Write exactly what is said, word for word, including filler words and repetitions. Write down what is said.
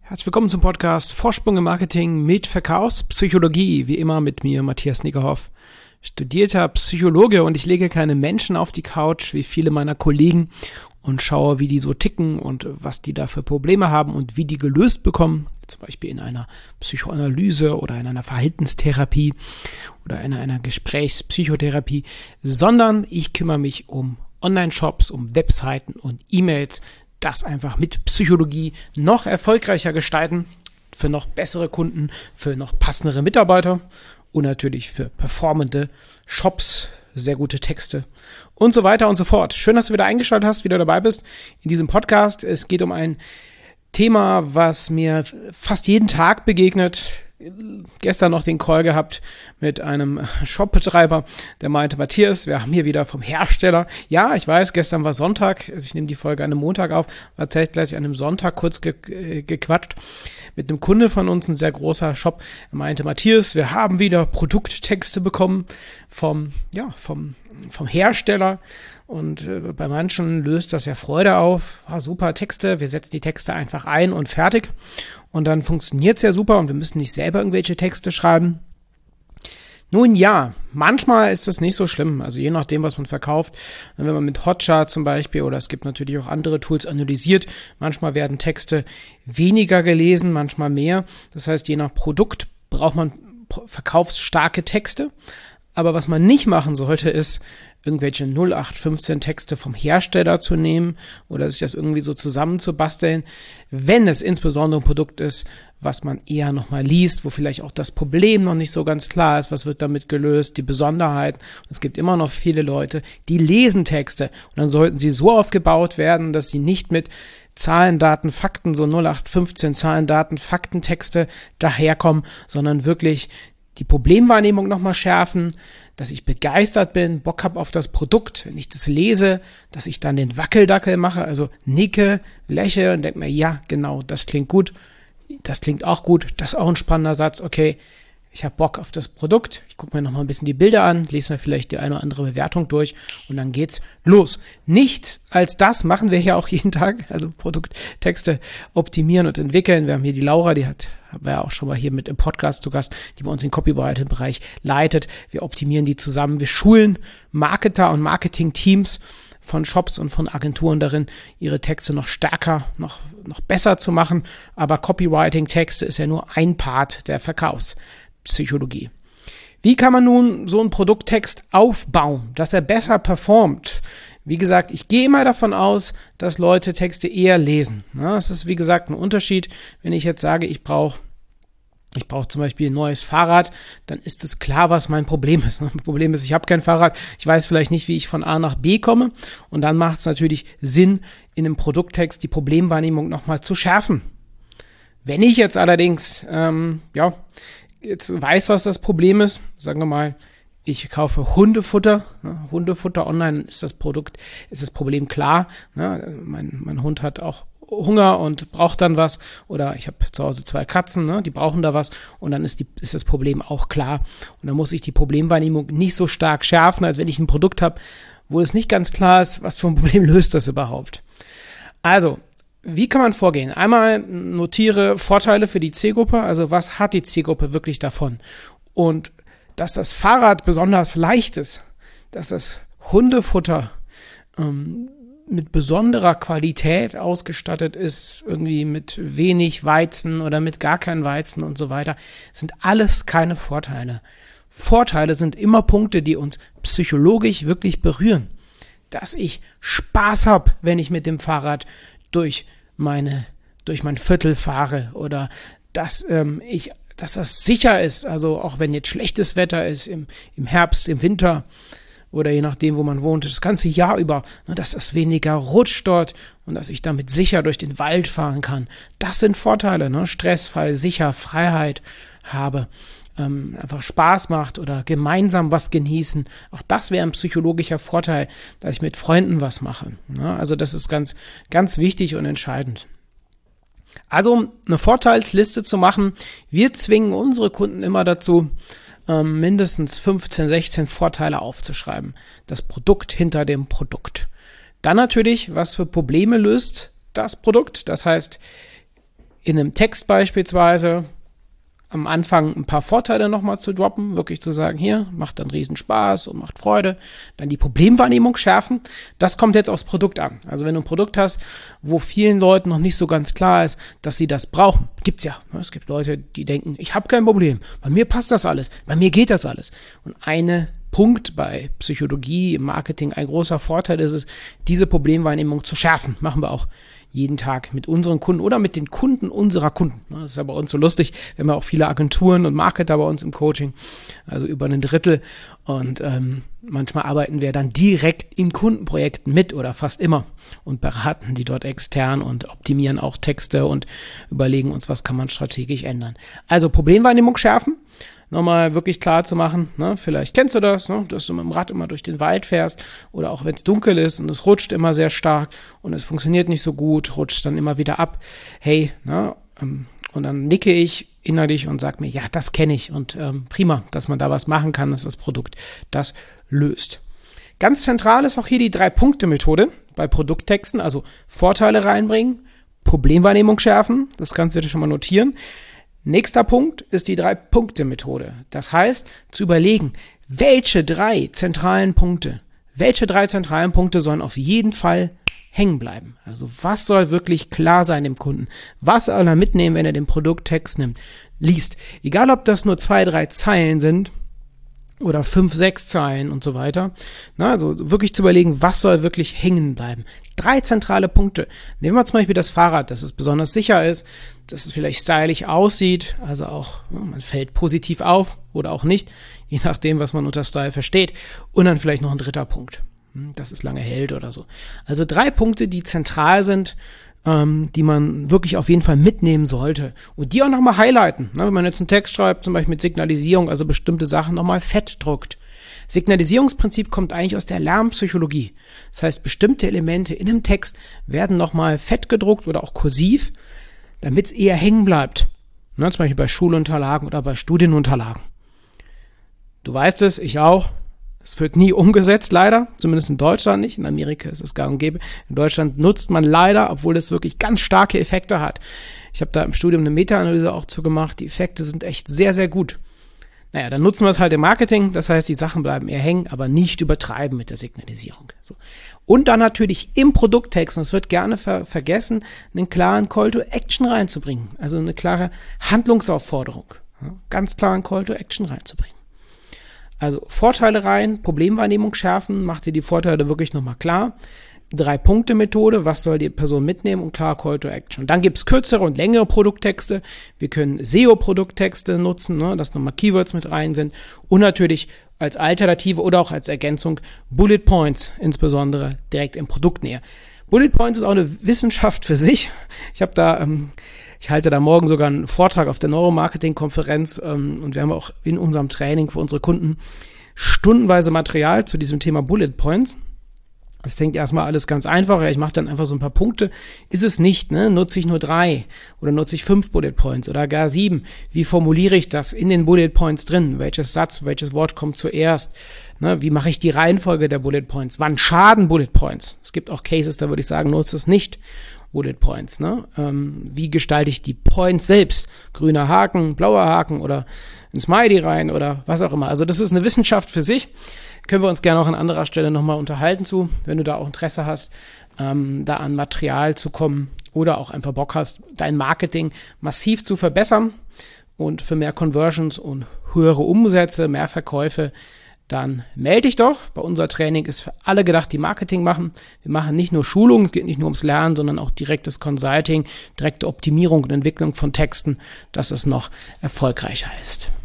Herzlich willkommen zum Podcast Vorsprung im Marketing mit Verkaufspsychologie. Wie immer mit mir, Matthias Niggerhoff, studierter Psychologe, und ich lege keine Menschen auf die Couch wie viele meiner Kollegen und schaue, wie die so ticken und was die da für Probleme haben und wie die gelöst bekommen, zum Beispiel in einer Psychoanalyse oder in einer Verhaltenstherapie oder in einer Gesprächspsychotherapie, sondern ich kümmere mich um Online-Shops, um Webseiten und E-Mails, das einfach mit Psychologie noch erfolgreicher gestalten, für noch bessere Kunden, für noch passendere Mitarbeiter und natürlich für performante Shops, sehr gute Texte und so weiter und so fort. Schön, dass du wieder eingeschaltet hast, wieder dabei bist in diesem Podcast. Es geht um ein Thema, was mir fast jeden Tag begegnet. Gestern noch den Call gehabt mit einem Shopbetreiber, der meinte, Matthias, wir haben hier wieder vom Hersteller. Ja, ich weiß, gestern war Sonntag, also ich nehme die Folge an einem Montag auf, war tatsächlich an einem Sonntag kurz ge- gequatscht mit einem Kunde von uns, ein sehr großer Shop. Er meinte, Matthias, wir haben wieder Produkttexte bekommen vom, ja, vom, vom Hersteller. Und äh, bei manchen löst das ja Freude auf. Ah, super Texte, wir setzen die Texte einfach ein und fertig. Und dann funktioniert es ja super und wir müssen nicht selber irgendwelche Texte schreiben. Nun ja, manchmal ist das nicht so schlimm. Also je nachdem, was man verkauft. Wenn man mit Hotjar zum Beispiel, oder es gibt natürlich auch andere Tools, analysiert, manchmal werden Texte weniger gelesen, manchmal mehr. Das heißt, je nach Produkt braucht man verkaufsstarke Texte. Aber was man nicht machen sollte, ist, irgendwelche null acht fünfzehn Texte vom Hersteller zu nehmen oder sich das irgendwie so zusammenzubasteln, wenn es insbesondere ein Produkt ist, was man eher nochmal liest, wo vielleicht auch das Problem noch nicht so ganz klar ist, was wird damit gelöst, die Besonderheit. Es gibt immer noch viele Leute, die lesen Texte und dann sollten sie so aufgebaut werden, dass sie nicht mit Zahlen, Daten, Fakten, so null acht fünfzehn Zahlen, Daten, Fakten, Texte daherkommen, sondern wirklich die Problemwahrnehmung nochmal schärfen, dass ich begeistert bin, Bock habe auf das Produkt, wenn ich das lese, dass ich dann den Wackeldackel mache, also nicke, lächle und denke mir, ja, genau, das klingt gut, das klingt auch gut, das ist auch ein spannender Satz, okay, ich habe Bock auf das Produkt, ich gucke mir nochmal ein bisschen die Bilder an, lese mir vielleicht die eine oder andere Bewertung durch und dann geht's los. Nichts als das machen wir hier auch jeden Tag, also Produkttexte optimieren und entwickeln. Wir haben hier die Laura, die hat, haben wir ja auch schon mal hier mit im Podcast zu Gast, die bei uns den Copywriting-Bereich leitet. Wir optimieren die zusammen, wir schulen Marketer und Marketing-Teams von Shops und von Agenturen darin, ihre Texte noch stärker, noch, noch besser zu machen. Aber Copywriting-Texte ist ja nur ein Part der Verkaufspsychologie. Wie kann man nun so einen Produkttext aufbauen, dass er besser performt? Wie gesagt, ich gehe immer davon aus, dass Leute Texte eher lesen. Es ist, wie gesagt, ein Unterschied, wenn ich jetzt sage, ich brauche Ich brauche zum Beispiel ein neues Fahrrad, dann ist es klar, was mein Problem ist. Mein Problem ist, ich habe kein Fahrrad, ich weiß vielleicht nicht, wie ich von A nach B komme, und dann macht es natürlich Sinn, in einem Produkttext die Problemwahrnehmung nochmal zu schärfen. Wenn ich jetzt allerdings, ähm, ja, jetzt weiß, was das Problem ist, sagen wir mal, ich kaufe Hundefutter, ne, Hundefutter online, ist das Produkt, ist das Problem klar. Ne, mein, mein Hund hat auch Hunger und braucht dann was, oder ich habe zu Hause zwei Katzen, ne, die brauchen da was, und dann ist, die, ist das Problem auch klar. Und dann muss ich die Problemwahrnehmung nicht so stark schärfen, als wenn ich ein Produkt habe, wo es nicht ganz klar ist, was für ein Problem löst das überhaupt. Also, wie kann man vorgehen? Einmal notiere Vorteile für die Zielgruppe, also was hat die Zielgruppe wirklich davon? Und dass das Fahrrad besonders leicht ist, dass das Hundefutter ähm, mit besonderer Qualität ausgestattet ist, irgendwie mit wenig Weizen oder mit gar kein Weizen und so weiter, sind alles keine Vorteile. Vorteile sind immer Punkte, die uns psychologisch wirklich berühren. Dass ich Spaß habe, wenn ich mit dem Fahrrad durch meine, durch mein Viertel fahre, oder dass ähm, ich, dass das sicher ist, also auch wenn jetzt schlechtes Wetter ist, im, im Herbst, im Winter, oder je nachdem, wo man wohnt, das ganze Jahr über, ne, dass es weniger rutscht dort und dass ich damit sicher durch den Wald fahren kann. Das sind Vorteile, ne? Stressfrei, sicher, Freiheit habe, ähm, einfach Spaß macht oder gemeinsam was genießen. Auch das wäre ein psychologischer Vorteil, dass ich mit Freunden was mache. Ne? Also das ist ganz, ganz wichtig und entscheidend. Also eine Vorteilsliste zu machen, wir zwingen unsere Kunden immer dazu, Ähm, mindestens fünfzehn, sechzehn Vorteile aufzuschreiben. Das Produkt hinter dem Produkt. Dann natürlich, was für Probleme löst das Produkt. Das heißt, in einem Text beispielsweise am Anfang ein paar Vorteile nochmal zu droppen, wirklich zu sagen, hier, macht dann riesen Spaß und macht Freude, dann die Problemwahrnehmung schärfen, das kommt jetzt aufs Produkt an. Also wenn du ein Produkt hast, wo vielen Leuten noch nicht so ganz klar ist, dass sie das brauchen, gibt's ja. Es gibt Leute, die denken, ich habe kein Problem, bei mir passt das alles, bei mir geht das alles. Und eine Punkt bei Psychologie, im Marketing, ein großer Vorteil ist es, diese Problemwahrnehmung zu schärfen. Machen wir auch jeden Tag mit unseren Kunden oder mit den Kunden unserer Kunden. Das ist ja bei uns so lustig. Wir haben ja auch viele Agenturen und Marketer bei uns im Coaching, also über ein Drittel. Und ähm, manchmal arbeiten wir dann direkt in Kundenprojekten mit oder fast immer und beraten die dort extern und optimieren auch Texte und überlegen uns, was kann man strategisch ändern. Also Problemwahrnehmung schärfen. Nochmal wirklich klar zu machen, ne? Vielleicht kennst du das, ne? Dass du mit dem Rad immer durch den Wald fährst oder auch wenn es dunkel ist und es rutscht immer sehr stark und es funktioniert nicht so gut, rutscht dann immer wieder ab. Hey, ne? Und dann nicke ich innerlich und sage mir, ja, das kenne ich und ähm, prima, dass man da was machen kann, dass das Produkt das löst. Ganz zentral ist auch hier die Drei-Punkte-Methode bei Produkttexten, also Vorteile reinbringen, Problemwahrnehmung schärfen, das kannst du dir schon mal notieren. Nächster Punkt ist die Drei-Punkte-Methode. Das heißt, zu überlegen, welche drei zentralen Punkte, welche drei zentralen Punkte sollen auf jeden Fall hängen bleiben. Also was soll wirklich klar sein dem Kunden? Was soll er mitnehmen, wenn er den Produkttext nimmt, liest? Egal, ob das nur zwei, drei Zeilen sind oder fünf, sechs Zeilen und so weiter. Na, also wirklich zu überlegen, was soll wirklich hängen bleiben. Drei zentrale Punkte. Nehmen wir zum Beispiel das Fahrrad, dass es besonders sicher ist, dass es vielleicht stylisch aussieht, also auch, ja, man fällt positiv auf oder auch nicht, je nachdem, was man unter Style versteht. Und dann vielleicht noch ein dritter Punkt, dass es lange hält oder so. Also drei Punkte, die zentral sind, ähm, die man wirklich auf jeden Fall mitnehmen sollte. Und die auch nochmal highlighten. Ne? Wenn man jetzt einen Text schreibt, zum Beispiel mit Signalisierung, also bestimmte Sachen nochmal fett druckt. Signalisierungsprinzip kommt eigentlich aus der Lernpsychologie. Das heißt, bestimmte Elemente in einem Text werden nochmal fett gedruckt oder auch kursiv, damit es eher hängen bleibt. Ne? Zum Beispiel bei Schulunterlagen oder bei Studienunterlagen. Du weißt es, ich auch. Es wird nie umgesetzt, leider. Zumindest in Deutschland nicht. In Amerika ist es gang und gäbe. In Deutschland nutzt man leider, obwohl es wirklich ganz starke Effekte hat. Ich habe da im Studium eine Meta-Analyse auch zu gemacht. Die Effekte sind echt sehr, sehr gut. Naja, dann nutzen wir es halt im Marketing. Das heißt, die Sachen bleiben eher hängen, aber nicht übertreiben mit der Signalisierung. So. Und dann natürlich im Produkttext, und es wird gerne ver- vergessen, einen klaren Call to Action reinzubringen. Also eine klare Handlungsaufforderung. Ja, ganz klaren Call to Action reinzubringen. Also Vorteile rein, Problemwahrnehmung schärfen, macht dir die Vorteile wirklich nochmal klar. Drei-Punkte-Methode, was soll die Person mitnehmen und klar Call to Action. Und dann gibt es kürzere und längere Produkttexte. Wir können S E O-Produkttexte nutzen, ne, dass nochmal Keywords mit rein sind. Und natürlich als Alternative oder auch als Ergänzung Bullet Points, insbesondere direkt in Produktnähe. Bullet Points ist auch eine Wissenschaft für sich. Ich habe da... Ähm, Ich halte da morgen sogar einen Vortrag auf der Neuromarketing-Konferenz ähm, und wir haben auch in unserem Training für unsere Kunden stundenweise Material zu diesem Thema Bullet Points. Das klingt erstmal alles ganz einfach, ja, ich mache dann einfach so ein paar Punkte. Ist es nicht, ne? Nutze ich nur drei oder nutze ich fünf Bullet Points oder gar sieben? Wie formuliere ich das in den Bullet Points drin? Welches Satz, welches Wort kommt zuerst? Ne? Wie mache ich die Reihenfolge der Bullet Points? Wann schaden Bullet Points? Es gibt auch Cases, da würde ich sagen, nutze es nicht. Bullet Points, ne? Ähm, wie gestalte ich die Points selbst? Grüner Haken, blauer Haken oder ein Smiley rein oder was auch immer. Also das ist eine Wissenschaft für sich. Können wir uns gerne auch an anderer Stelle nochmal unterhalten zu, wenn du da auch Interesse hast, ähm, da an Material zu kommen oder auch einfach Bock hast, dein Marketing massiv zu verbessern und für mehr Conversions und höhere Umsätze, mehr Verkäufe, dann melde dich doch. Bei unser Training ist für alle gedacht, die Marketing machen. Wir machen nicht nur Schulung, es geht nicht nur ums Lernen, sondern auch direktes Consulting, direkte Optimierung und Entwicklung von Texten, dass es noch erfolgreicher ist.